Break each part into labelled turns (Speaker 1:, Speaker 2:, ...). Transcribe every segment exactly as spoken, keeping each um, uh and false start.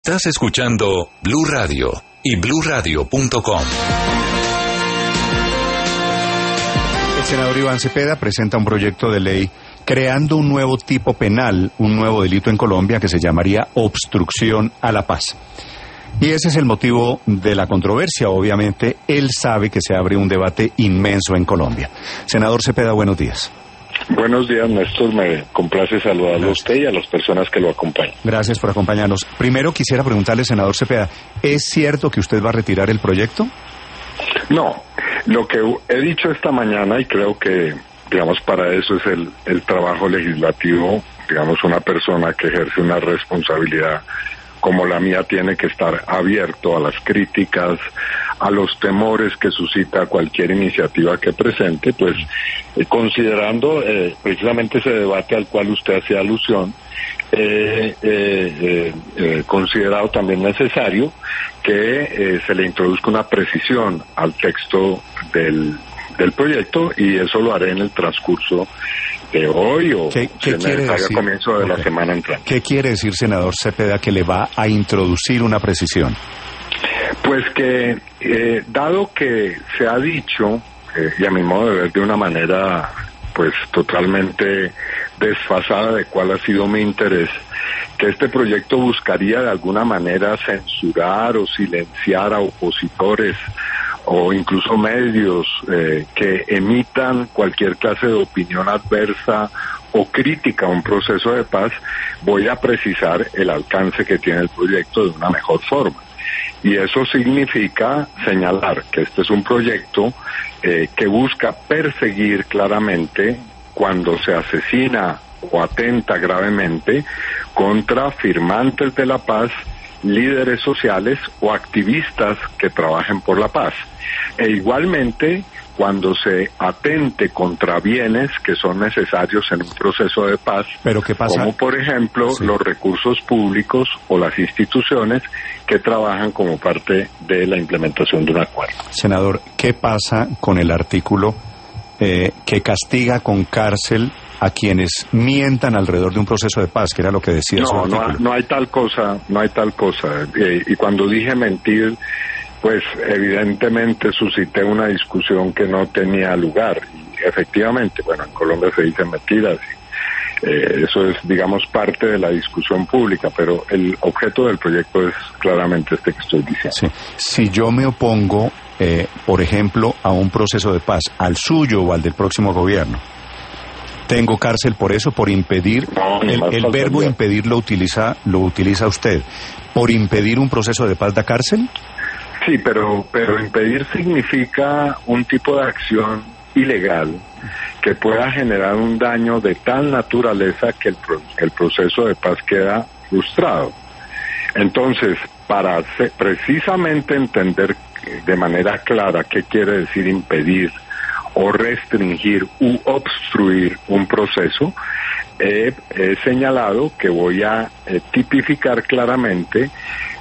Speaker 1: Estás escuchando Blue Radio y blue radio punto com.
Speaker 2: El senador Iván Cepeda presenta un proyecto de ley creando un nuevo tipo penal, un nuevo delito en Colombia que se llamaría obstrucción a la paz. Y ese es el motivo de la controversia. Obviamente, él sabe que se abre un debate inmenso en Colombia. Senador Cepeda, buenos días.
Speaker 3: Buenos días, Néstor. Me complace saludarlo a usted y a las personas que lo acompañan.
Speaker 2: Gracias por acompañarnos. Primero quisiera preguntarle, senador Cepeda, ¿es cierto que usted va a retirar el proyecto?
Speaker 3: No. Lo que he dicho esta mañana, y creo que, digamos, para eso es el, el trabajo legislativo, digamos, una persona que ejerce una responsabilidad como la mía tiene que estar abierto a las críticas, a los temores que suscita cualquier iniciativa que presente, pues eh, considerando eh, precisamente ese debate al cual usted hacía alusión, eh, eh, eh, eh, considerado también necesario que eh, se le introduzca una precisión al texto del, del proyecto, y eso lo haré en el transcurso de hoy o
Speaker 2: ¿Qué, qué
Speaker 3: en el comienzo de okay. la semana entrante.
Speaker 2: ¿Qué quiere decir, senador Cepeda, que le va a introducir una precisión?
Speaker 3: Pues que, eh, dado que se ha dicho, eh, y a mi modo de ver de una manera pues totalmente desfasada de cuál ha sido mi interés, que este proyecto buscaría de alguna manera censurar o silenciar a opositores o incluso medios eh, que emitan cualquier clase de opinión adversa o crítica a un proceso de paz, voy a precisar el alcance que tiene el proyecto de una mejor forma. Y eso significa señalar que este es un proyecto eh, que busca perseguir claramente cuando se asesina o atenta gravemente contra firmantes de la paz, líderes sociales o activistas que trabajen por la paz. E igualmente cuando se atente contra bienes que son necesarios en un proceso de paz,
Speaker 2: ¿pero qué pasa?
Speaker 3: Como por ejemplo sí. los recursos públicos o las instituciones que trabajan como parte de la implementación de un acuerdo.
Speaker 2: Senador, ¿qué pasa con el artículo eh, que castiga con cárcel a quienes mientan alrededor de un proceso de paz, que era lo que decía su artículo?
Speaker 3: No, no hay tal cosa, no hay tal cosa. Eh, y cuando dije mentir, pues evidentemente suscité una discusión que no tenía lugar. Y efectivamente, bueno, en Colombia se dicen mentiras. Y, eh, eso es, digamos, parte de la discusión pública, pero el objeto del proyecto es claramente este que estoy diciendo.
Speaker 2: Sí. Si yo me opongo, eh, por ejemplo, a un proceso de paz, al suyo o al del próximo gobierno, ¿tengo cárcel por eso, por impedir?
Speaker 3: No,
Speaker 2: el el verbo impedir lo utiliza, lo utiliza usted. ¿Por impedir un proceso de paz da cárcel?
Speaker 3: Sí, pero, pero impedir significa un tipo de acción ilegal que pueda generar un daño de tal naturaleza que el, el proceso de paz queda frustrado. Entonces, para hacer, precisamente entender de manera clara qué quiere decir impedir o restringir u obstruir un proceso, he, he señalado que voy a eh, tipificar claramente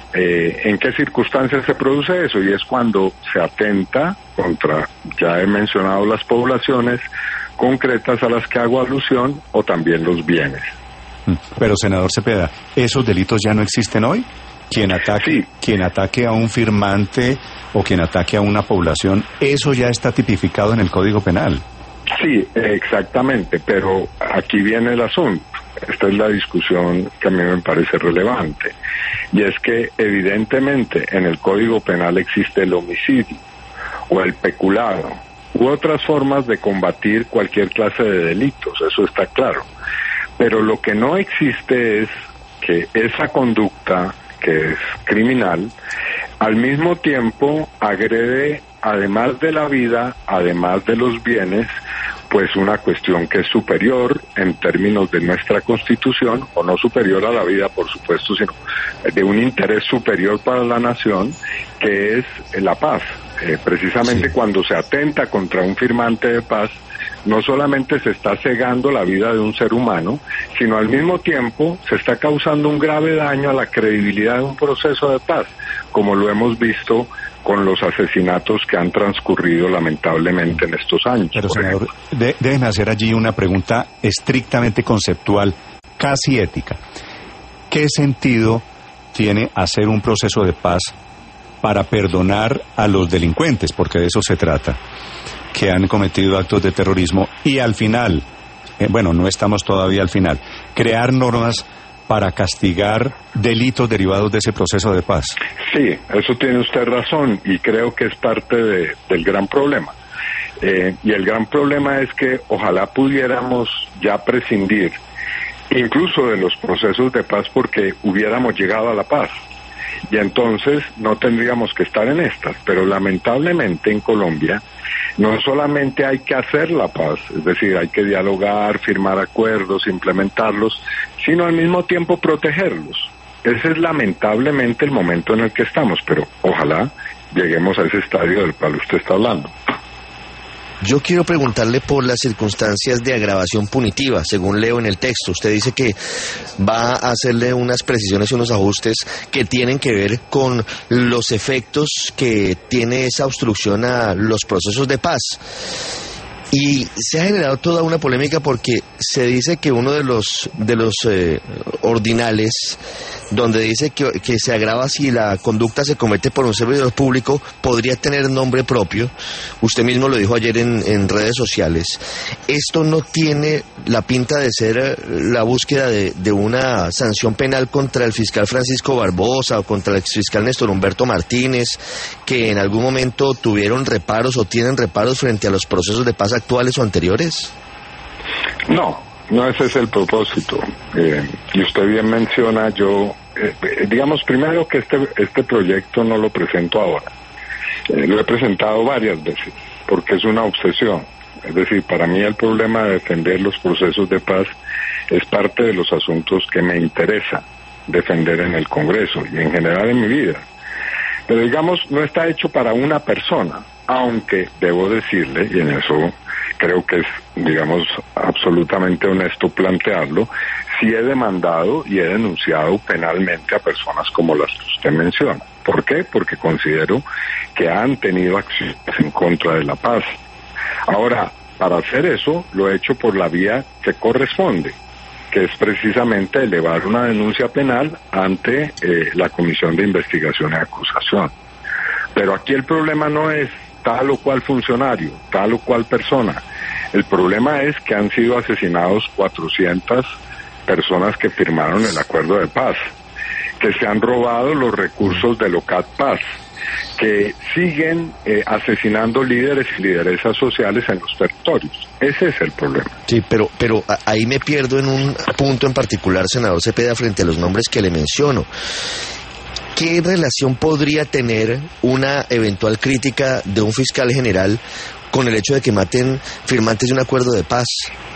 Speaker 3: eh, en qué circunstancias se produce eso, y es cuando se atenta contra, ya he mencionado, las poblaciones concretas a las que hago alusión, o también los bienes.
Speaker 2: Pero, senador Cepeda, ¿esos delitos ya no existen hoy? Quien ataque, sí. quien ataque a un firmante o quien ataque a una población, eso ya está tipificado en el Código Penal.
Speaker 3: Sí, exactamente, pero aquí viene el asunto. Esta es la discusión que a mí me parece relevante, y es que evidentemente en el Código Penal existe el homicidio o el peculado u otras formas de combatir cualquier clase de delitos, eso está claro, pero lo que no existe es que esa conducta que es criminal, al mismo tiempo agrede, además de la vida, además de los bienes, pues una cuestión que es superior en términos de nuestra Constitución, o no superior a la vida, por supuesto, sino de un interés superior para la nación, que es la paz. Eh, precisamente sí. Cuando se atenta contra un firmante de paz, no solamente se está cegando la vida de un ser humano, sino al mismo tiempo se está causando un grave daño a la credibilidad de un proceso de paz, como lo hemos visto con los asesinatos que han transcurrido lamentablemente en estos años.
Speaker 2: Pero, senador, de, déjeme hacer allí una pregunta estrictamente conceptual, casi ética. ¿Qué sentido sostiene hacer un proceso de paz para perdonar a los delincuentes, porque de eso se trata, que han cometido actos de terrorismo, y al final, eh, bueno, no estamos todavía al final, crear normas para castigar delitos derivados de ese proceso de paz.
Speaker 3: Sí, eso tiene usted razón, y creo que es parte de, del gran problema. Eh, y el gran problema es que ojalá pudiéramos ya prescindir incluso de los procesos de paz, porque hubiéramos llegado a la paz. Y entonces no tendríamos que estar en estas, pero lamentablemente en Colombia no solamente hay que hacer la paz, es decir, hay que dialogar, firmar acuerdos, implementarlos, sino al mismo tiempo protegerlos. Ese es lamentablemente el momento en el que estamos, pero ojalá lleguemos a ese estadio del cual usted está hablando.
Speaker 4: Yo quiero preguntarle por las circunstancias de agravación punitiva, según leo en el texto. Usted dice que va a hacerle unas precisiones y unos ajustes que tienen que ver con los efectos que tiene esa obstrucción a los procesos de paz. Y se ha generado toda una polémica porque se dice que uno de los de los eh, ordinales, donde dice que, que se agrava si la conducta se comete por un servidor público, podría tener nombre propio. Usted mismo lo dijo ayer en, en redes sociales. Esto no tiene la pinta de ser la búsqueda de, de una sanción penal contra el fiscal Francisco Barbosa o contra el exfiscal Néstor Humberto Martínez, que en algún momento tuvieron reparos o tienen reparos frente a los procesos de paz actuales o anteriores.
Speaker 3: No, no ese es el propósito. Eh, y usted bien menciona, yo, eh, digamos primero que este, este proyecto no lo presento ahora. Eh, lo he presentado varias veces, porque es una obsesión. Es decir, para mí el problema de defender los procesos de paz es parte de los asuntos que me interesa defender en el Congreso y en general en mi vida. Pero digamos, no está hecho para una persona, aunque debo decirle, y en eso creo que es, digamos, absolutamente honesto plantearlo, sí he demandado y he denunciado penalmente a personas como las que usted menciona. ¿Por qué? Porque considero que han tenido acciones en contra de la paz. Ahora, para hacer eso, lo he hecho por la vía que corresponde, que es precisamente elevar una denuncia penal ante eh, la Comisión de Investigación y Acusación. Pero aquí el problema no es tal o cual funcionario, tal o cual persona. El problema es que han sido asesinados cuatrocientas personas que firmaron el acuerdo de paz, que se han robado los recursos de Locat Paz, que siguen eh, asesinando líderes y lideresas sociales en los territorios. Ese es el problema.
Speaker 4: Sí, pero, pero ahí me pierdo en un punto en particular, senador Cepeda, frente a los nombres que le menciono. ¿Qué relación podría tener una eventual crítica de un fiscal general con el hecho de que maten firmantes de un acuerdo de paz?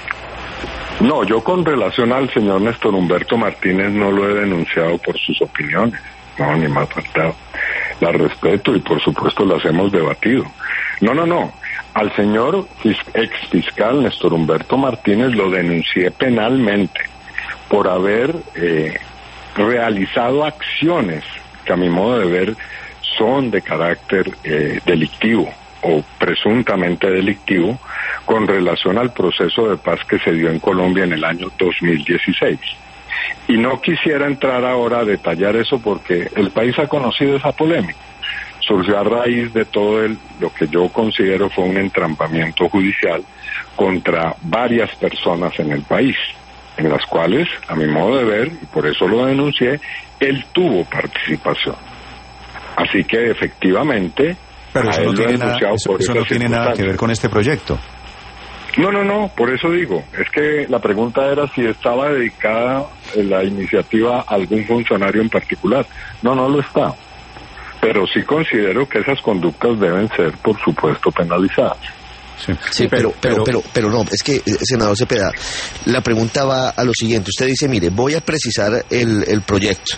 Speaker 3: No, yo con relación al señor Néstor Humberto Martínez no lo he denunciado por sus opiniones, no, ni más faltado. Las respeto y por supuesto las hemos debatido. No, no, no. Al señor ex fiscal Néstor Humberto Martínez lo denuncié penalmente por haber eh, realizado acciones que a mi modo de ver son de carácter eh, delictivo o presuntamente delictivo con relación al proceso de paz que se dio en Colombia en el año dos mil dieciséis. Y no quisiera entrar ahora a detallar eso porque el país ha conocido esa polémica. Surgió a raíz de todo el, lo que yo considero fue un entrampamiento judicial contra varias personas en el país, en las cuales, a mi modo de ver, y por eso lo denuncié, él tuvo participación. Así que efectivamente,
Speaker 2: pero eso no tiene nada, eso, eso no tiene nada que ver con este proyecto.
Speaker 3: No, no, no, por eso digo, es que la pregunta era si estaba dedicada la iniciativa a algún funcionario en particular. No, no lo está. Pero sí considero que esas conductas deben ser, por supuesto, penalizadas.
Speaker 4: Sí, sí pero, pero, pero, pero no, es que, senador Cepeda, la pregunta va a lo siguiente. Usted dice, mire, voy a precisar el, el proyecto.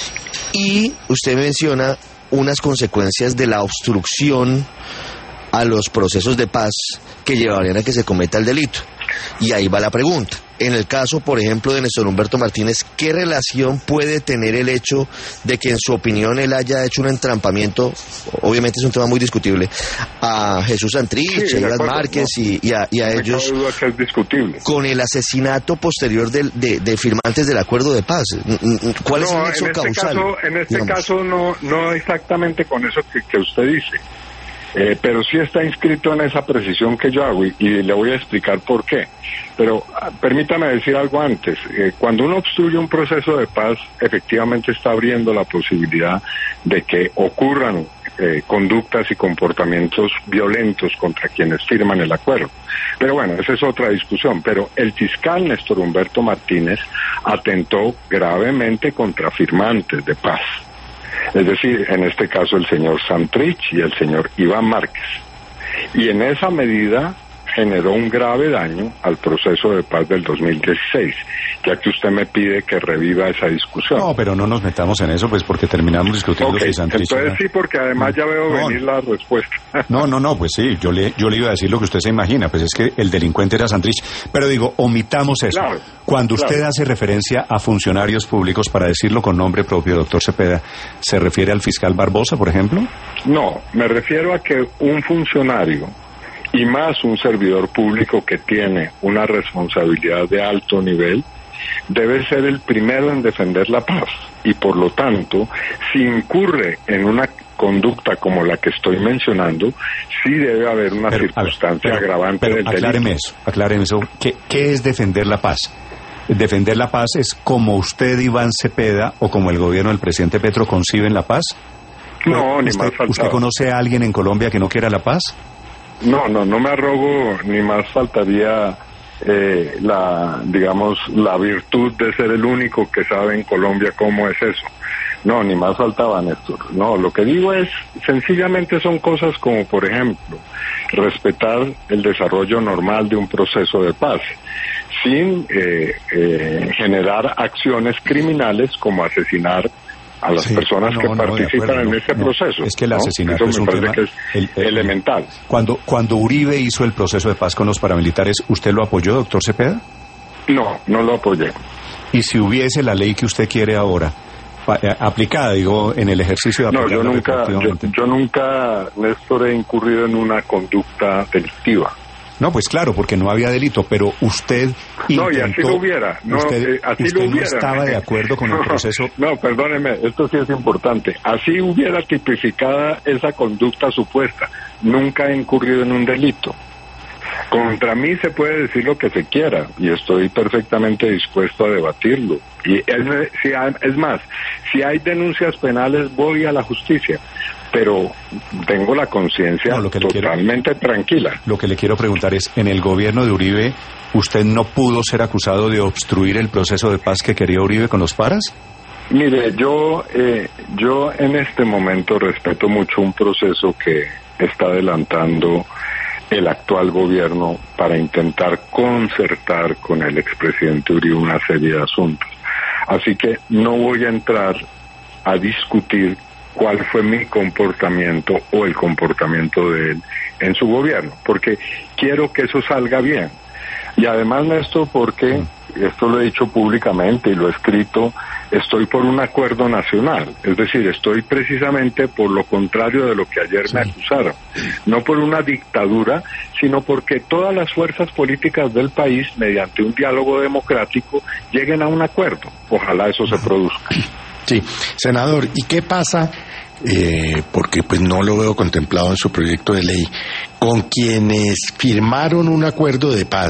Speaker 4: Y usted menciona unas consecuencias de la obstrucción a los procesos de paz que llevarían a que se cometa el delito. Y ahí va la pregunta. En el caso, por ejemplo, de Néstor Humberto Martínez, ¿qué relación puede tener el hecho de que en su opinión él haya hecho un entrampamiento, obviamente es un tema muy discutible, a Jesús Santrich,
Speaker 3: sí,
Speaker 4: a Iván
Speaker 3: acuerdo,
Speaker 4: Márquez
Speaker 3: no,
Speaker 4: y, y a, y a
Speaker 3: no
Speaker 4: ellos,
Speaker 3: duda que es discutible,
Speaker 4: con el asesinato posterior de, de, de firmantes del acuerdo de paz? ¿Cuál
Speaker 3: no,
Speaker 4: es el nexo
Speaker 3: en este
Speaker 4: causal?
Speaker 3: Caso, en este
Speaker 4: digamos?
Speaker 3: caso no, no exactamente con eso que, que usted dice. Eh, pero sí está inscrito en esa precisión que yo hago y, y le voy a explicar por qué. Pero ah, permítame decir algo antes. Eh, cuando uno obstruye un proceso de paz, efectivamente está abriendo la posibilidad de que ocurran eh, conductas y comportamientos violentos contra quienes firman el acuerdo. Pero bueno, esa es otra discusión. Pero el fiscal Néstor Humberto Martínez atentó gravemente contra firmantes de paz. Es decir, en este caso el señor Santrich y el señor Iván Márquez. Y en esa medida generó un grave daño al proceso de paz del dos mil dieciséis, ya que usted me pide que reviva esa discusión.
Speaker 2: No, pero no nos metamos en eso, pues porque terminamos discutiendo
Speaker 3: okay,
Speaker 2: si Santrich...
Speaker 3: Entonces sí, porque además ya veo
Speaker 2: no,
Speaker 3: venir la respuesta.
Speaker 2: No, no, no, pues sí, yo le, yo le iba a decir lo que usted se imagina, pues es que el delincuente era Santrich, pero digo, omitamos eso.
Speaker 3: Claro,
Speaker 2: Cuando usted
Speaker 3: claro.
Speaker 2: hace referencia a funcionarios públicos, para decirlo con nombre propio, doctor Cepeda, ¿se refiere al fiscal Barbosa, por ejemplo?
Speaker 3: No, me refiero a que un funcionario, y más un servidor público que tiene una responsabilidad de alto nivel, debe ser el primero en defender la paz. Y por lo tanto, si incurre en una conducta como la que estoy mencionando, sí debe haber una
Speaker 2: Pero,
Speaker 3: circunstancia
Speaker 2: a ver, pero,
Speaker 3: agravante
Speaker 2: pero
Speaker 3: del
Speaker 2: acláreme
Speaker 3: delito.
Speaker 2: eso, acláreme eso. ¿Qué, ¿Qué es defender la paz? ¿Defender la paz es como usted, Iván Cepeda, o como el gobierno del presidente Petro conciben la paz?
Speaker 3: No, ni
Speaker 2: ¿Usted,
Speaker 3: más faltaba.
Speaker 2: ¿Usted conoce a alguien en Colombia que no quiera la paz?
Speaker 3: No, no, no me arrogo, ni más faltaría eh, la, digamos, la virtud de ser el único que sabe en Colombia cómo es eso. No, ni más faltaba, Néstor. No, lo que digo es, sencillamente son cosas como, por ejemplo, respetar el desarrollo normal de un proceso de paz, sin eh, eh, generar acciones criminales como asesinar a las
Speaker 2: Sí,
Speaker 3: personas
Speaker 2: no,
Speaker 3: que
Speaker 2: no, de
Speaker 3: participan
Speaker 2: acuerdo,
Speaker 3: en
Speaker 2: no,
Speaker 3: ese
Speaker 2: no.
Speaker 3: proceso.
Speaker 2: Es que el
Speaker 3: ¿no?
Speaker 2: asesinato
Speaker 3: Eso
Speaker 2: es
Speaker 3: me
Speaker 2: un
Speaker 3: parece
Speaker 2: tema
Speaker 3: que es
Speaker 2: el- el-
Speaker 3: elemental.
Speaker 2: Cuando, cuando Uribe hizo el proceso de paz con los paramilitares, ¿usted lo apoyó, doctor Cepeda?
Speaker 3: No, no lo apoyé.
Speaker 2: Y si hubiese la ley que usted quiere ahora, pa- eh, aplicada, digo, en el ejercicio de
Speaker 3: No, yo
Speaker 2: apoyarla
Speaker 3: nunca, yo,
Speaker 2: retroactivamente.
Speaker 3: yo nunca, Néstor, he incurrido en una conducta delictiva.
Speaker 2: No, pues claro, porque no había delito, pero usted intentó...
Speaker 3: No, y así lo hubiera. No,
Speaker 2: usted
Speaker 3: eh, así
Speaker 2: usted
Speaker 3: lo
Speaker 2: no
Speaker 3: hubiera.
Speaker 2: estaba de acuerdo con el
Speaker 3: No,
Speaker 2: proceso...
Speaker 3: No, perdóneme, esto sí es importante. Así hubiera tipificada esa conducta supuesta. Nunca he incurrido en un delito. Contra mí se puede decir lo que se quiera y estoy perfectamente dispuesto a debatirlo. Y es, si hay- es más, si hay denuncias penales voy a la justicia, pero tengo la conciencia
Speaker 2: No, lo que le quiero-
Speaker 3: totalmente tranquila.
Speaker 2: Lo que le quiero preguntar es, en el gobierno de Uribe, ¿usted no pudo ser acusado de obstruir el proceso de paz que quería Uribe con los paras?
Speaker 3: Mire, yo, eh, yo en este momento respeto mucho un proceso que está adelantando el actual gobierno para intentar concertar con el expresidente Uribe una serie de asuntos. Así que no voy a entrar a discutir cuál fue mi comportamiento o el comportamiento de él en su gobierno, porque quiero que eso salga bien. Y además, Néstor, porque, esto lo he dicho públicamente y lo he escrito, estoy por un acuerdo nacional, es decir, estoy precisamente por lo contrario de lo que ayer
Speaker 2: Sí.
Speaker 3: me acusaron, no por una dictadura, sino porque todas las fuerzas políticas del país, mediante un diálogo democrático, lleguen a un acuerdo. Ojalá eso se produzca.
Speaker 5: Sí, senador, ¿y qué pasa? Eh, porque pues no lo veo contemplado en su proyecto de ley, con quienes firmaron un acuerdo de paz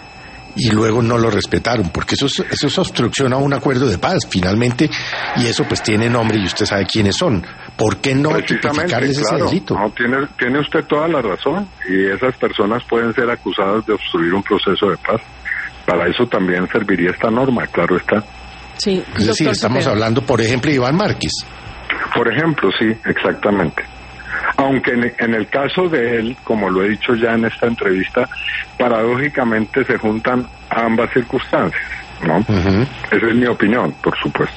Speaker 5: y luego no lo respetaron, porque eso es, eso es obstrucción a un acuerdo de paz, finalmente, y eso pues tiene nombre y usted sabe quiénes son. ¿Por qué no tipificarles ese
Speaker 3: claro,
Speaker 5: delito?
Speaker 3: no, tiene, tiene usted toda la razón, y esas personas pueden ser acusadas de obstruir un proceso de paz. Para eso también serviría esta norma, claro está.
Speaker 6: Sí,
Speaker 5: Es decir,
Speaker 6: doctor
Speaker 5: estamos
Speaker 6: Cepeda.
Speaker 5: hablando, por ejemplo, de Iván Márquez.
Speaker 3: Por ejemplo, sí, exactamente. Aunque en, en el caso de él, como lo he dicho ya en esta entrevista, paradójicamente se juntan ambas circunstancias, ¿no?
Speaker 5: Ujú.
Speaker 3: Esa es mi opinión, por supuesto.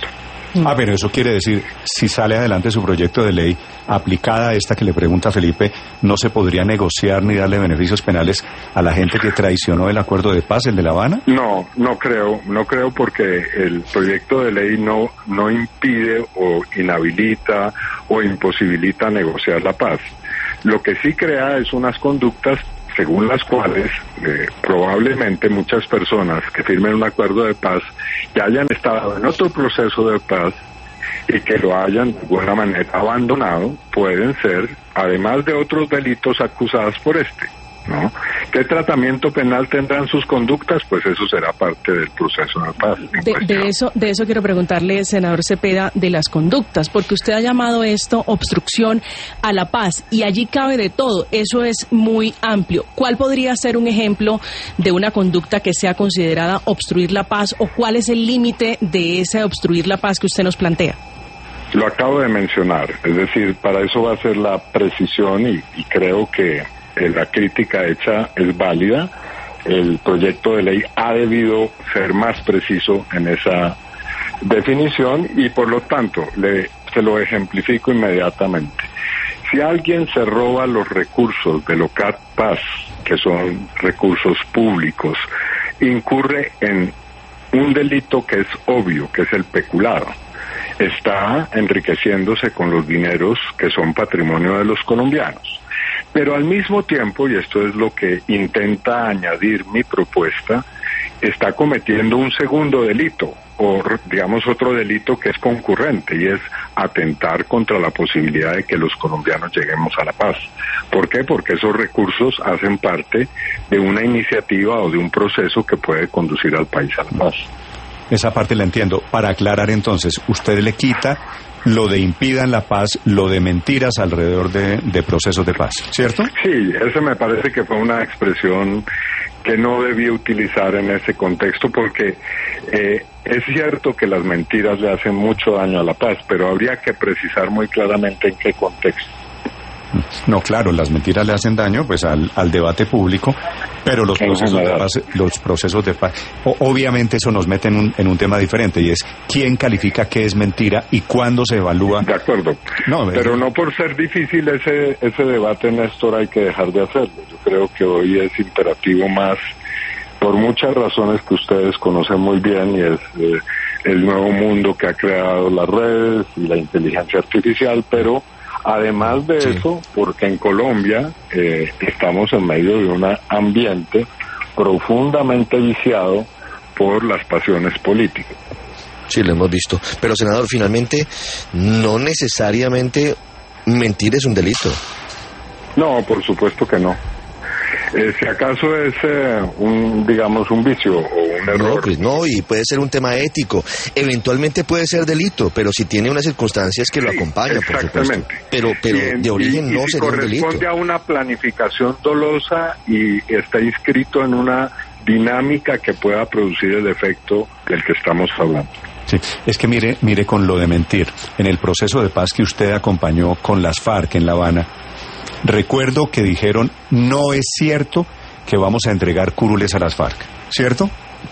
Speaker 2: Ah, pero eso quiere decir, si sale adelante su proyecto de ley, aplicada a esta que le pregunta Felipe, ¿no se podría negociar ni darle beneficios penales a la gente que traicionó el acuerdo de paz, el de La Habana?
Speaker 3: No, no creo, no creo porque el proyecto de ley no, no impide o inhabilita o imposibilita negociar la paz. Lo que sí crea es unas conductas según las cuales eh, probablemente muchas personas que firmen un acuerdo de paz ya hayan estado en otro proceso de paz y que lo hayan de alguna manera abandonado, pueden ser, además de otros delitos, acusadas por este, ¿no? ¿Qué tratamiento penal tendrán sus conductas? Pues eso será parte del proceso de paz.
Speaker 6: De, de eso, de eso quiero preguntarle, senador Cepeda, de las conductas, porque usted ha llamado esto obstrucción a la paz y allí cabe de todo. Eso es muy amplio. ¿Cuál podría ser un ejemplo de una conducta que sea considerada obstruir la paz o cuál es el límite de ese obstruir la paz que usted nos plantea?
Speaker 3: Lo acabo de mencionar, es decir, para eso va a ser la precisión y, y creo que la crítica hecha es válida. El proyecto de ley ha debido ser más preciso en esa definición y por lo tanto le, se lo ejemplifico inmediatamente. Si alguien se roba los recursos del OCAT Paz, que son recursos públicos, incurre en un delito que es obvio, que es el peculado. Está enriqueciéndose con los dineros que son patrimonio de los colombianos. Pero al mismo tiempo, y esto es lo que intenta añadir mi propuesta, está cometiendo un segundo delito, o digamos otro delito que es concurrente, y es atentar contra la posibilidad de que los colombianos lleguemos a la paz. ¿Por qué? Porque esos recursos hacen parte de una iniciativa o de un proceso que puede conducir al país a la paz.
Speaker 2: Esa parte la entiendo. Para aclarar entonces, usted le quita lo de impidan la paz, lo de mentiras alrededor de, de procesos de paz, ¿cierto?
Speaker 3: Sí, ese me parece que fue una expresión que no debía utilizar en ese contexto porque eh, es cierto que las mentiras le hacen mucho daño a la paz, pero habría que precisar muy claramente en qué contexto.
Speaker 2: No, claro, las mentiras le hacen daño pues al, al debate público, pero los procesos de paz, los procesos de paz, o, obviamente eso nos mete en un, en un tema diferente y es quién califica qué es mentira y cuándo se evalúa.
Speaker 3: De acuerdo, no, pero no por ser difícil ese, ese debate, Néstor, hay que dejar de hacerlo. Yo creo que hoy es imperativo más, por muchas razones que ustedes conocen muy bien, y es eh, el nuevo mundo que ha creado las redes y la inteligencia artificial, pero además de sí. eso, porque en Colombia eh, estamos en medio de un ambiente profundamente viciado por las pasiones políticas.
Speaker 4: Sí, lo hemos visto. Pero, senador, finalmente, no necesariamente mentir es un delito.
Speaker 3: No, por supuesto que no. Eh, si acaso es eh, un, digamos, un vicio o un error.
Speaker 4: No, pues no, y puede ser un tema ético. Eventualmente puede ser delito, pero si tiene unas circunstancias que lo
Speaker 3: sí,
Speaker 4: acompañan, por supuesto. Pero, pero
Speaker 3: y,
Speaker 4: de origen
Speaker 3: y,
Speaker 4: no
Speaker 3: y
Speaker 4: sería un delito.
Speaker 3: Corresponde a una planificación dolosa y está inscrito en una dinámica que pueda producir el efecto del que estamos hablando.
Speaker 2: Sí, es que mire, mire con lo de mentir. En el proceso de paz que usted acompañó con las FARC en La Habana, recuerdo que dijeron, no es cierto que vamos a entregar curules a las FARC, ¿cierto?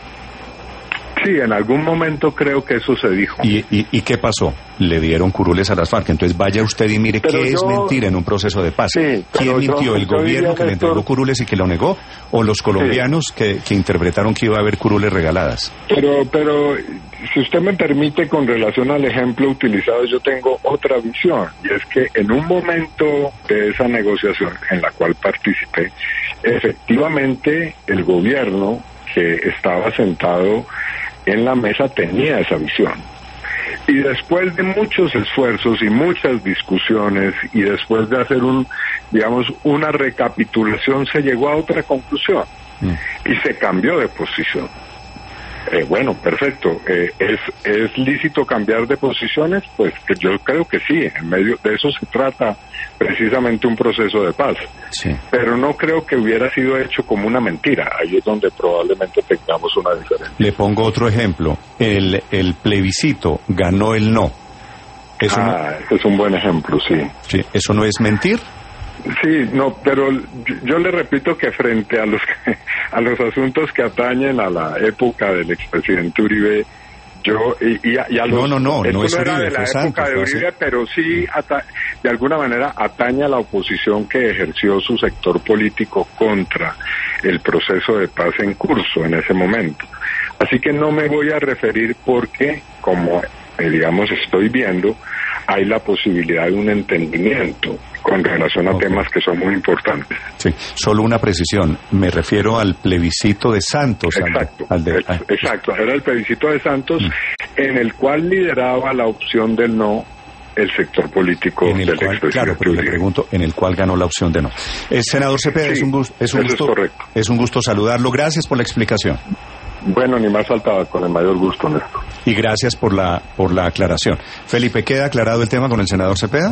Speaker 3: Sí, en algún momento creo que eso se dijo.
Speaker 2: ¿Y, y, y qué pasó? Le dieron curules a las FARC. Entonces vaya usted y mire pero qué yo... es mentira en un proceso de paz. Sí, ¿quién mintió? Yo, ¿El yo gobierno que le entregó esto... curules y que lo negó? ¿O los colombianos sí. que, que interpretaron que iba a haber curules regaladas?
Speaker 3: Pero, pero, si usted me permite, con relación al ejemplo utilizado, yo tengo otra visión. Y es que en un momento de esa negociación en la cual participé, efectivamente el gobierno que estaba sentado en la mesa tenía esa visión. Y después de muchos esfuerzos y muchas discusiones y después de hacer un, digamos, una recapitulación, se llegó a otra conclusión mm. y se cambió de posición. Eh, bueno, perfecto. Eh, ¿es, ¿Es lícito cambiar de posiciones? Pues que yo creo que sí. En medio de eso se trata precisamente un proceso de paz. Sí. Pero no creo que hubiera sido hecho como una mentira. Ahí es donde probablemente tengamos una diferencia.
Speaker 2: Le pongo otro ejemplo. El, el plebiscito ganó el no.
Speaker 3: ¿Eso ah, no? Es un buen ejemplo, sí.
Speaker 2: Sí. ¿Eso no es mentir?
Speaker 3: Sí, no, pero yo le repito que frente a los a los asuntos que atañen a la época del expresidente Uribe, yo y, y, a, y a los,
Speaker 2: no, no, no, no es
Speaker 3: era
Speaker 2: Uribe,
Speaker 3: de la
Speaker 2: fue
Speaker 3: época
Speaker 2: Santos,
Speaker 3: de Uribe, pero sí ata, de alguna manera atañe a la oposición que ejerció su sector político contra el proceso de paz en curso en ese momento. Así que no me voy a referir porque, como eh, digamos estoy viendo, hay la posibilidad de un entendimiento con relación a okay. temas que son muy importantes.
Speaker 2: Sí, solo una precisión, me refiero al plebiscito de Santos.
Speaker 3: Exacto,
Speaker 2: al, al de,
Speaker 3: al, exacto, era el plebiscito de Santos mm. en el cual lideraba la opción del no el sector político
Speaker 2: en el
Speaker 3: del
Speaker 2: cual,
Speaker 3: expresidente.
Speaker 2: Claro, pero le pregunto, en el cual ganó la opción de no. Eh, senador Cepeda, sí, es un gusto, es un gusto,
Speaker 3: es correcto.
Speaker 2: Es un gusto saludarlo, gracias por la explicación.
Speaker 3: Bueno, ni más faltaba, con el mayor gusto, Néstor.
Speaker 2: Y gracias por la por la aclaración. Felipe, ¿queda aclarado el tema con el senador Cepeda?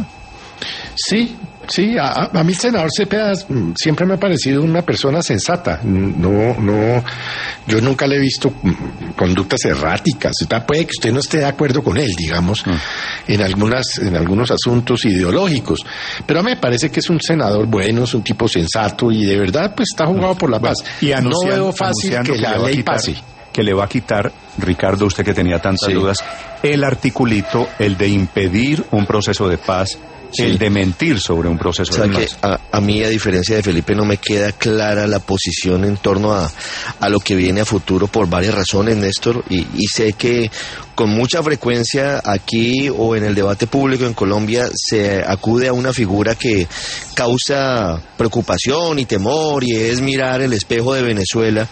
Speaker 5: Sí, sí, a, a mí el senador Cepeda siempre me ha parecido una persona sensata. No, no, yo nunca le he visto conductas erráticas. Puede que usted no esté de acuerdo con él, digamos, mm. en algunas, en algunos asuntos ideológicos, pero a mí me parece que es un senador bueno, es un tipo sensato y de verdad pues está jugado por la paz.
Speaker 2: Y no
Speaker 5: veo fácil que, que la ley
Speaker 2: quitar,
Speaker 5: pase.
Speaker 2: Que le va a quitar, Ricardo, usted que tenía tantas sí. dudas, el articulito, el de impedir un proceso de paz. Sí. El de mentir sobre un proceso de paz.
Speaker 4: Que a, a mí, a diferencia de Felipe, no me queda clara la posición en torno a, a lo que viene a futuro por varias razones, Néstor, y, y sé que con mucha frecuencia aquí o en el debate público en Colombia se acude a una figura que causa preocupación y temor, y es mirar el espejo de Venezuela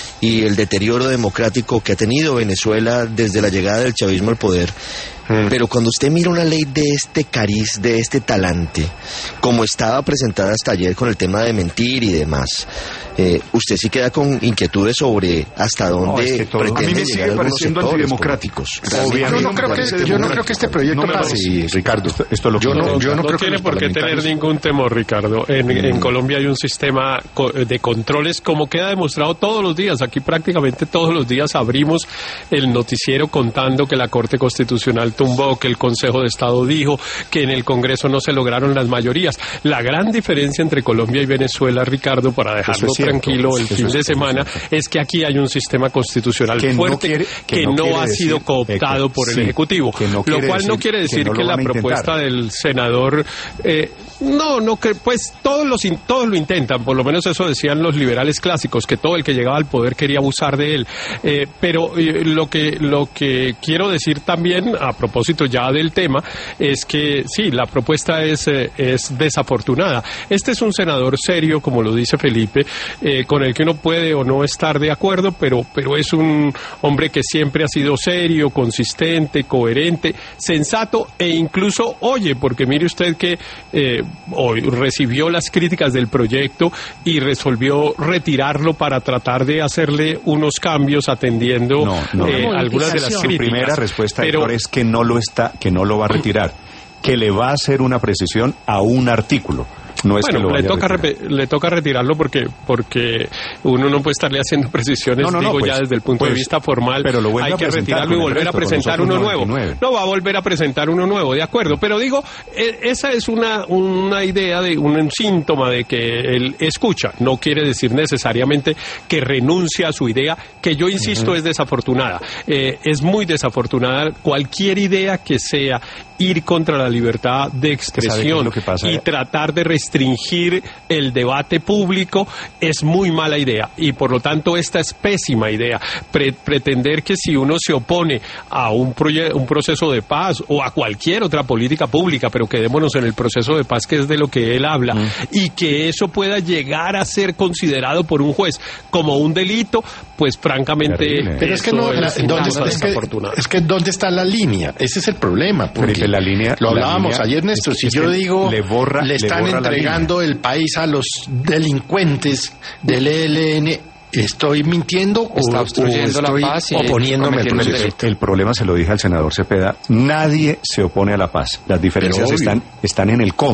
Speaker 4: y el deterioro democrático que ha tenido Venezuela desde la llegada del chavismo al poder. Mm. Pero cuando usted mira una ley de este cariz, de este talante, como estaba presentada hasta ayer con el tema de mentir y demás, eh, usted sí queda con inquietudes sobre hasta dónde no, es que todo, pretende
Speaker 5: a mí me
Speaker 4: llegar
Speaker 5: sigue pareciendo antidemocráticos. Yo no creo que yo no creo que este proyecto no pase, sí, Ricardo. Esto, esto lo
Speaker 7: yo no,
Speaker 5: yo no,
Speaker 7: no
Speaker 5: creo
Speaker 7: tiene
Speaker 5: que
Speaker 7: por qué tener ningún temor, Ricardo. En, mm. en Colombia hay un sistema de controles, como queda demostrado todos los días. Aquí prácticamente todos los días abrimos el noticiero contando que la Corte Constitucional tumbó, que el Consejo de Estado dijo, que en el Congreso no se lograron las mayorías. La gran diferencia entre Colombia y Venezuela, Ricardo, para dejarlo es tranquilo el fin de semana, es que aquí hay un sistema constitucional que fuerte no quiere, que, que no, no ha sido decir, cooptado por el sí, Ejecutivo, no lo cual decir, no quiere decir que, no que la propuesta del senador eh, no, no que pues todos los todos lo intentan, por lo menos eso decían los liberales clásicos, que todo el que llegaba al poder quería abusar de él, eh, pero eh, lo que lo que quiero decir también a propósito ya del tema es que sí, la propuesta es eh, es desafortunada. Este es un senador serio, como lo dice Felipe, eh, con el que uno puede o no estar de acuerdo, pero pero es un hombre que siempre ha sido serio, consistente, coherente, sensato e incluso oye, porque mire usted que eh, hoy recibió las críticas del proyecto y resolvió retirarlo para tratar de hacerle unos cambios atendiendo
Speaker 2: no, no.
Speaker 7: Eh, algunas de las críticas.
Speaker 2: Su primera respuesta,
Speaker 7: pero,
Speaker 2: Héctor, es que no lo está, que no lo va a retirar, que le va a hacer una precisión a un artículo. No es
Speaker 7: bueno,
Speaker 2: que lo
Speaker 7: le toca re, le toca retirarlo porque porque uno no puede estarle haciendo precisiones, no, no, digo no, pues, ya desde el punto pues, de vista formal, pero lo hay que retirarlo y volver a presentar uno nuevo. No va a volver a presentar uno nuevo, de acuerdo, pero digo, eh, esa es una una idea de un síntoma de que él escucha, no quiere decir necesariamente que renuncia a su idea, que yo insisto uh-huh. es desafortunada, eh, es muy desafortunada cualquier idea que sea ir contra la libertad de expresión y tratar de restringir el debate público es muy mala idea y por lo tanto esta es pésima idea. Pre- pretender que si uno se opone a un, proye- un proceso de paz o a cualquier otra política pública, pero quedémonos en el proceso de paz que es de lo que él habla, mm. y que eso pueda llegar a ser considerado por un juez como un delito, pues francamente
Speaker 5: pero es que no, la, es, ¿dónde, es, que, es que ¿dónde está la línea? Ese es el problema, porque
Speaker 2: la línea,
Speaker 5: lo hablábamos la línea, ayer, Néstor, si yo digo
Speaker 2: le, borra,
Speaker 5: le están
Speaker 2: le
Speaker 5: entregando el país a los delincuentes del E L N, ¿estoy mintiendo
Speaker 8: está
Speaker 5: o,
Speaker 8: obstruyendo
Speaker 5: o estoy
Speaker 8: la paz y
Speaker 5: oponiéndome al
Speaker 2: proceso? El, el problema, se lo dije al senador Cepeda, nadie se opone a la paz. Las diferencias están, están en el cómo.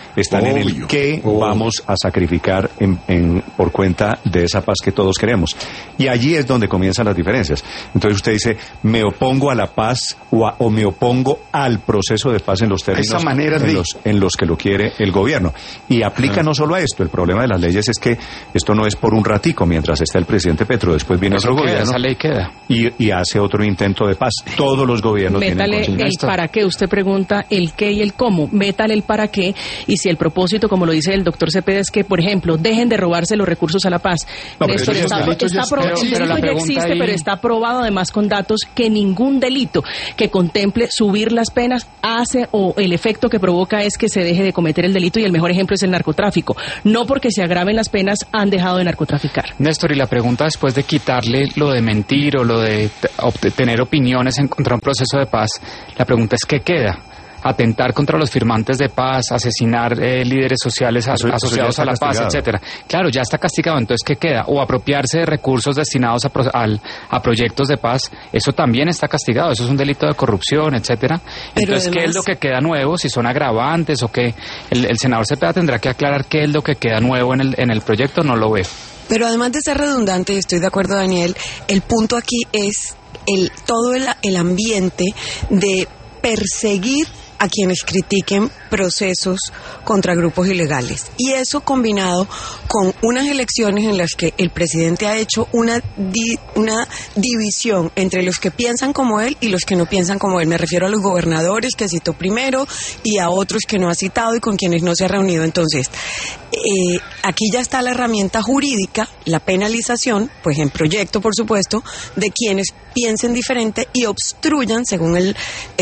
Speaker 2: están
Speaker 5: Obvio,
Speaker 2: en el qué
Speaker 5: obvio.
Speaker 2: vamos a sacrificar en, en, por cuenta de esa paz que todos queremos. Y allí es donde comienzan las diferencias. Entonces usted dice, me opongo a la paz o, a, o me opongo al proceso de paz en los términos
Speaker 5: Esa manera
Speaker 2: en,
Speaker 5: de...
Speaker 2: los, en los que lo quiere el gobierno. Y aplica no solo a esto, el problema de las leyes es que esto no es por un ratico mientras está el presidente Petro, después viene
Speaker 8: Eso
Speaker 2: otro
Speaker 8: queda,
Speaker 2: gobierno
Speaker 8: esa ley queda.
Speaker 2: y, y hace otro intento de paz. Todos los gobiernos
Speaker 6: Métale
Speaker 2: tienen
Speaker 6: el para qué. Usted pregunta el qué y el cómo. Métale el para qué. Y si el propósito, como lo dice el doctor Cepeda, es que, por ejemplo, dejen de robarse los recursos a la paz.
Speaker 2: No, pero
Speaker 6: Néstor,
Speaker 2: eso ya
Speaker 6: está,
Speaker 2: es delito,
Speaker 6: está
Speaker 2: ya es-
Speaker 6: pro-
Speaker 8: pero-
Speaker 6: el
Speaker 8: pero la
Speaker 6: delito ya
Speaker 8: pregunta
Speaker 6: existe,
Speaker 8: ahí-
Speaker 6: pero está probado además con datos que ningún delito que contemple subir las penas hace o el efecto que provoca es que se deje de cometer el delito, y el mejor ejemplo es el narcotráfico. No porque se agraven las penas han dejado de narcotraficar.
Speaker 8: Néstor, y la pregunta después de quitarle lo de mentir o lo de t- obte- tener opiniones en contra de un proceso de paz, la pregunta es ¿qué queda? Atentar contra los firmantes de paz, asesinar eh, líderes sociales as-
Speaker 2: Eso- eso ya
Speaker 8: asociados
Speaker 2: está
Speaker 8: a la paz,
Speaker 2: castigado.
Speaker 8: etcétera. Claro, ya está castigado, entonces ¿qué queda? O apropiarse de recursos destinados a, pro- al- a proyectos de paz, eso también está castigado, eso es un delito de corrupción, etcétera.
Speaker 9: Pero
Speaker 8: Entonces, ¿qué es
Speaker 9: además-
Speaker 8: lo que queda nuevo? Si son agravantes o qué. El, el senador Cepeda tendrá que aclarar qué es lo que queda nuevo en el, en el proyecto, no lo veo.
Speaker 9: Pero además de ser redundante, y estoy de acuerdo, Daniel, el punto aquí es el todo el, el ambiente de perseguir a quienes critiquen procesos contra grupos ilegales. Y eso combinado con unas elecciones en las que el presidente ha hecho una, di- una división entre los que piensan como él y los que no piensan como él. Me refiero a los gobernadores que citó primero y a otros que no ha citado y con quienes no se ha reunido. Entonces, eh, aquí ya está la herramienta jurídica, la penalización, pues en proyecto, por supuesto, de quienes piensen diferente y obstruyan, según el,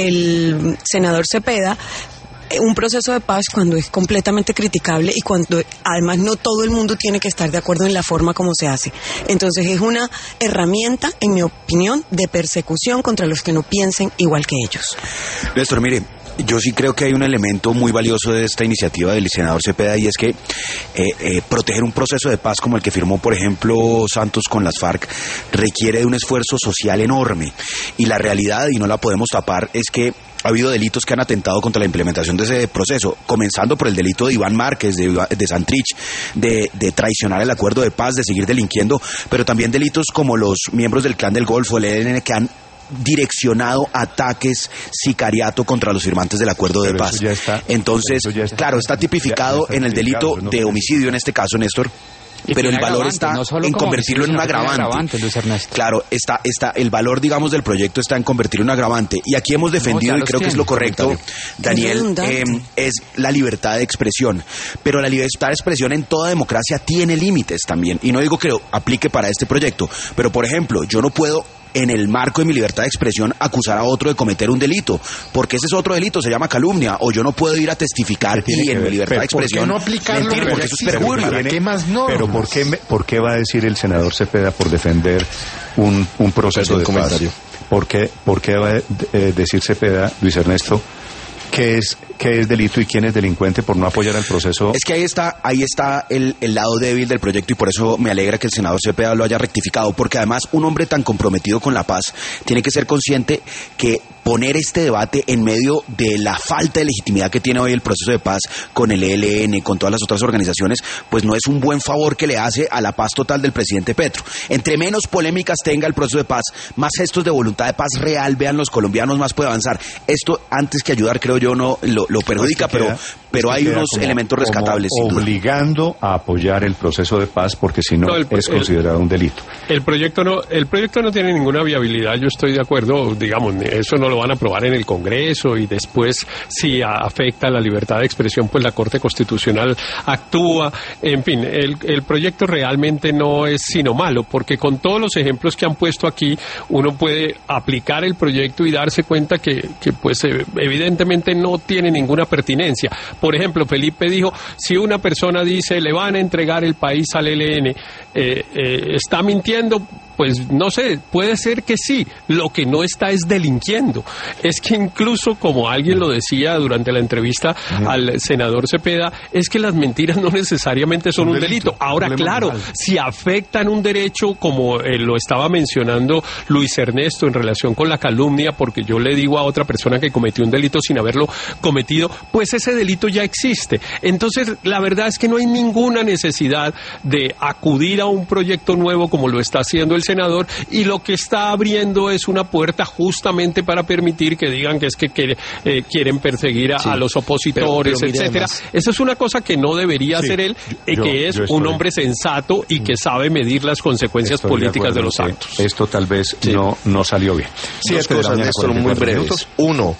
Speaker 9: el senador Cepeda, un proceso de paz cuando es completamente criticable y cuando además no todo el mundo tiene que estar de acuerdo en la forma como se hace. Entonces es una herramienta, en mi opinión, de persecución contra los que no piensen igual que ellos.
Speaker 10: Néstor, mire, yo sí creo que hay un elemento muy valioso de esta iniciativa del senador Cepeda, y es que eh, eh, proteger un proceso de paz como el que firmó, por ejemplo, Santos con las FARC requiere de un esfuerzo social enorme, y la realidad, y no la podemos tapar, es que ha habido delitos que han atentado contra la implementación de ese proceso, comenzando por el delito de Iván Márquez, de, Iva- de Santrich, de, de traicionar el acuerdo de paz, de seguir delinquiendo, pero también delitos como los miembros del Clan del Golfo, el E L N, que han direccionado ataques, sicariato contra los firmantes del acuerdo de
Speaker 2: Pero
Speaker 10: paz.
Speaker 2: eso ya está-
Speaker 10: Entonces,
Speaker 2: eso ya está-
Speaker 10: claro, está tipificado
Speaker 2: ya está
Speaker 10: en el delito
Speaker 2: tipificado, ¿no?
Speaker 10: de homicidio en este caso, Néstor.
Speaker 8: Y
Speaker 10: Pero
Speaker 8: tiene
Speaker 10: el valor
Speaker 8: agravantes,
Speaker 10: está
Speaker 8: no solo
Speaker 10: en
Speaker 8: como
Speaker 10: convertirlo en un
Speaker 8: homicidio, sino que tiene
Speaker 10: agravante.
Speaker 8: agravantes, Luis Ernesto.
Speaker 10: Claro, está, está, el valor, digamos, del proyecto está en convertirlo en un agravante. Y aquí hemos defendido,
Speaker 8: ya
Speaker 10: y
Speaker 8: los
Speaker 10: creo que es
Speaker 8: tiene.
Speaker 10: lo correcto,
Speaker 8: Comentario.
Speaker 10: Daniel,
Speaker 9: redundante.
Speaker 10: eh, es la libertad de expresión. Pero la libertad de expresión en toda democracia tiene límites también. Y no digo que lo aplique para este proyecto, pero por ejemplo, yo no puedo, en el marco de mi libertad de expresión, acusar a otro de cometer un delito, porque ese es otro delito, se llama calumnia, o yo no puedo ir a testificar
Speaker 2: ¿Qué tiene
Speaker 10: y
Speaker 2: que
Speaker 10: en mi
Speaker 2: ver?
Speaker 10: libertad de
Speaker 2: Pero, ¿por qué
Speaker 10: expresión
Speaker 5: no aplicarlo?
Speaker 10: mentir,
Speaker 5: Pero
Speaker 10: porque
Speaker 5: ya
Speaker 10: eso es
Speaker 5: existe,
Speaker 10: perjurio.
Speaker 5: ¿para qué más normas?
Speaker 2: Pero ¿por qué, me- ¿por qué va a decir el senador Cepeda por defender un, un proceso
Speaker 4: Un
Speaker 2: de paz?
Speaker 4: comentario.
Speaker 2: ¿Por qué, por qué va a eh, decir Cepeda, Luis Ernesto, qué es, qué es delito y quién es delincuente por no apoyar al proceso?
Speaker 10: Es que ahí está, ahí está el, el lado débil del proyecto, y por eso me alegra que el senador Cepeda lo haya rectificado, porque además un hombre tan comprometido con la paz tiene que ser consciente que poner este debate en medio de la falta de legitimidad que tiene hoy el proceso de paz con el E L N, con todas las otras organizaciones, pues no es un buen favor que le hace a la paz total del presidente Petro. Entre menos polémicas tenga el proceso de paz, más gestos de voluntad de paz real vean los colombianos, más puede avanzar. Esto, antes que ayudar, creo yo, no lo, lo perjudica,
Speaker 2: Es que
Speaker 10: pero,
Speaker 2: queda-
Speaker 10: pero
Speaker 2: es que
Speaker 10: hay
Speaker 2: queda
Speaker 10: unos
Speaker 2: como-
Speaker 10: elementos
Speaker 2: como
Speaker 10: rescatables, sin duda.
Speaker 2: obligando a apoyar el proceso de paz, porque si no,
Speaker 7: No, el-
Speaker 2: es
Speaker 7: el-
Speaker 2: considerado un delito.
Speaker 7: El proyecto no, el proyecto no tiene ninguna viabilidad, yo estoy de acuerdo, digamos, eso no lo van a aprobar en el Congreso, y después si a- afecta la libertad de expresión, pues la Corte Constitucional actúa, en fin, el, el proyecto realmente no es sino malo, porque con todos los ejemplos que han puesto aquí, uno puede aplicar el proyecto y darse cuenta que, que pues eh, evidentemente no tiene ninguna pertinencia. Por ejemplo, Felipe dijo, si una persona dice le van a entregar el país al E L N, eh, eh, está mintiendo pues no sé, puede ser que sí. Lo que no está es delinquiendo. Es que incluso, como alguien lo decía durante la entrevista uh-huh. al senador Cepeda, es que las mentiras no necesariamente son un, un delito. delito. Ahora, claro, moral. Si afectan un derecho, como eh, lo estaba mencionando Luis Ernesto en relación con la calumnia, porque yo le digo a otra persona que cometió un delito sin haberlo cometido, pues ese delito ya existe. Entonces, la verdad es que no hay ninguna necesidad de acudir a un proyecto nuevo como lo está haciendo el senador, y lo que está abriendo es una puerta justamente para permitir que digan que es que quiere, eh, quieren perseguir a, sí, a los opositores, pero, pero etcétera. Además, esa es una cosa que no debería sí, hacer él, eh, yo, que es estoy, un hombre sensato y que sabe medir las consecuencias políticas de, de los actos.
Speaker 2: Esto tal vez sí. no, no salió bien.
Speaker 4: Sí, dos cosas, Néstor, muy breves. Uno,